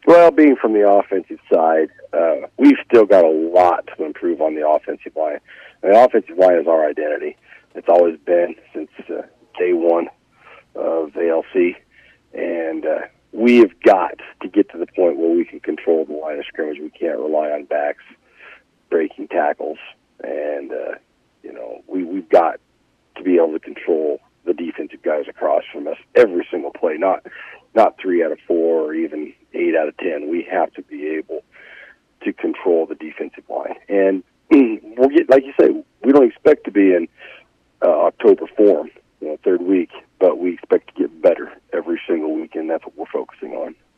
Well, being from the offensive side, we've still got a lot to improve on the offensive line. And the offensive line is our identity. It's always been since day one of ALC. And we have got to get to the point where we can control the line of scrimmage. We can't rely on backs breaking tackles. And, we've got to be able to control the defensive guys across from us every single play, not 3 out of 4 or even 8 out of 10. We have to be able to control the defensive line. And we'll get, like you say, we don't expect to be in October form, third week, but we expect to get better every single week, and that's what we're focusing on.